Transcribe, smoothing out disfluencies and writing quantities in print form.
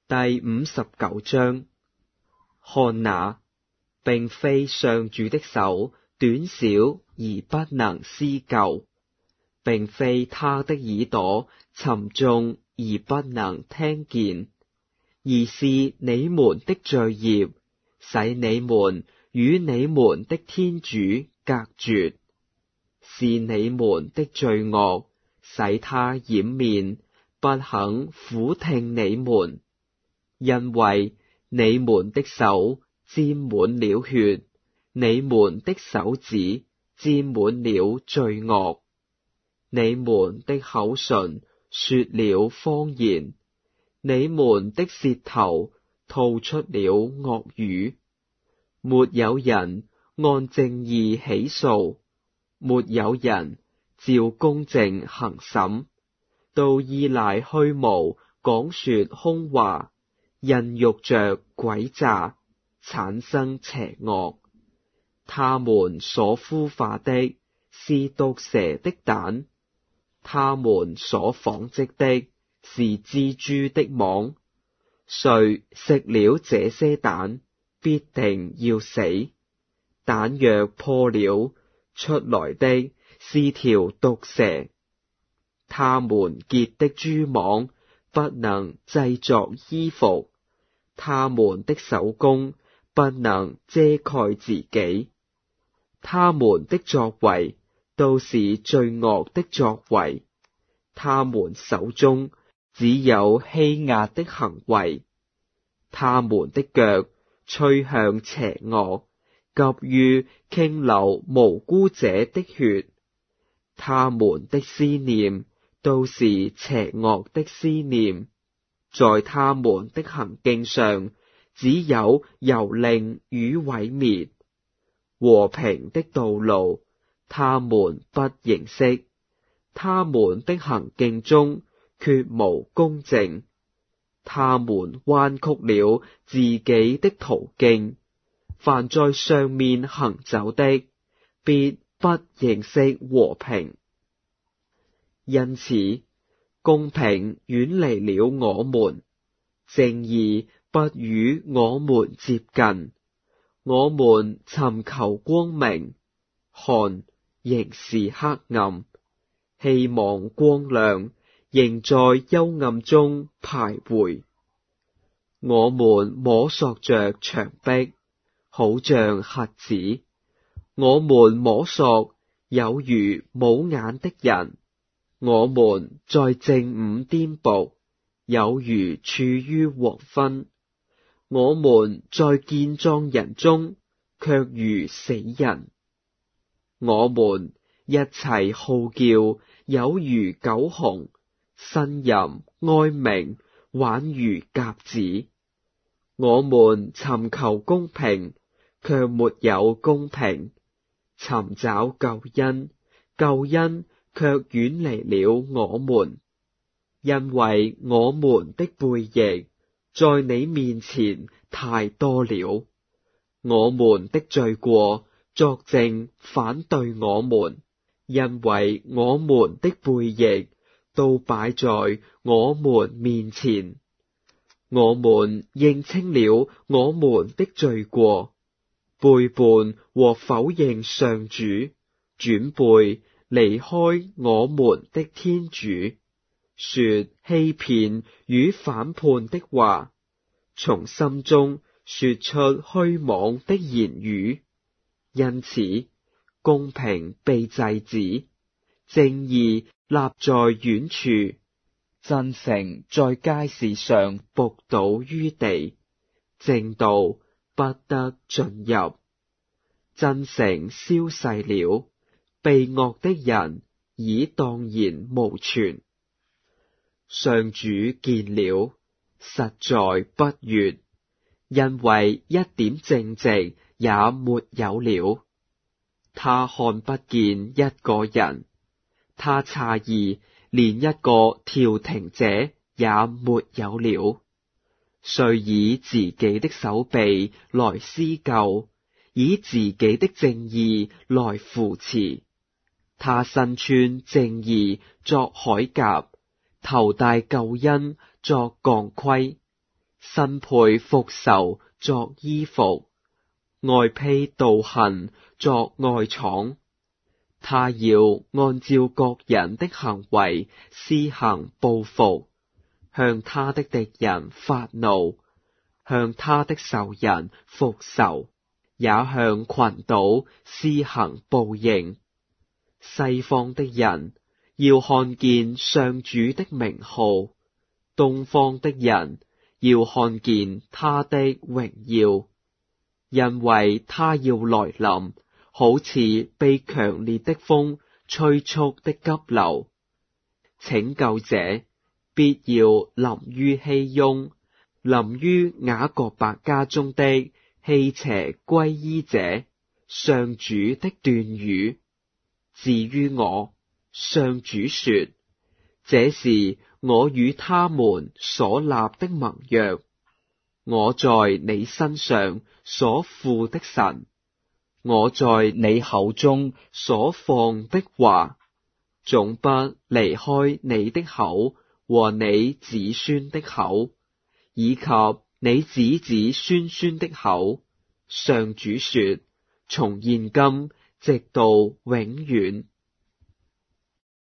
第59章。看哪，並非上主的手短小而不能施救，並非他的耳朵沉重而不能聽見，而是你們的罪孽，使你們與你們的天主隔絕，是你們的罪惡，使他掩面，不肯俯聽你們。因為你們的手沾滿了血，你們的手指沾滿了罪惡，你們的口唇說了謊言，你們的舌頭吐出了惡語。沒有人按正義起訴，沒有人照公正行審，都依賴虛無講說空話，孕育着詭詐，產生邪惡。他們所孵化的是毒蛇的蛋，他們所紡織的是蜘蛛的網。誰食了這些蛋，必定要死。蛋若破了，出來的是條毒蛇。他們結的蛛網不能製作衣服，他們的手工不能遮蓋自己，他們的作為都是罪惡的作為，他們手中只有欺壓的行為，他們的腳趨向邪惡，急於傾流無辜者的血，他們的思念都是邪惡的思念，在他們的行徑上只有蹂躪與毀滅。和平的道路他們不認識，他們的行徑中絕無公正，他們彎曲了自己的途徑，凡在上面行走的，必不認識和平。因此，公平遠離了我們，正義不與我們接近。我們尋求光明，看，仍是黑暗；希望光亮，仍在幽暗中徘徊。我們摸索着牆壁，好像瞎子；我們摸索，有如冇眼的人。我們在正午顛簸，有如處於黃昏。我們在健壯人中，卻如死人。我們一齊號叫，有如狗熊；呻吟哀鳴，宛如鴿子。我們尋求公平，卻沒有公平；尋找救恩，救恩卻遠離了我們，因為我們的悖逆在你面前太多了，我們的罪過作證反對我們，因為我們的悖逆都擺在我們面前。我們認清了我們的罪過，背叛和否認上主，轉背離開我們的天主，說欺騙與反叛的話，從心中說出虛妄的言語。因此，公平被制止，正義立在遠處，真誠在街市上仆倒於地，正道不得進入。真誠消逝了，避惡的人已蕩然無存。上主見了，實在不悅，因為一點正直也沒有了。他看不見一個人，他詫異連一個調停者也沒有了。遂以自己的手臂來施救，以自己的正義來扶持。他身穿正義作鎧甲，頭戴救恩作槓盔。 身配復仇作衣服，外披妒恨作外氅。他要按照各人的行為施行報復，向他的敵人發怒，向他的仇人復仇，也向群島施行報應。西方的人要看見上主的名號，東方的人要看見他的榮耀，因為他要來臨，好似被強烈的風催促的急流。拯救者必要臨於熙雍，臨於雅各伯家中的棄邪歸依者。上主的斷語。至於我，上主說，這是我與他們所立的盟約，我在你身上所付的神，我在你口中所放的話，總不離開你的口和你子孫的口，以及你子子孫孫的口。上主說，從現今直到永遠。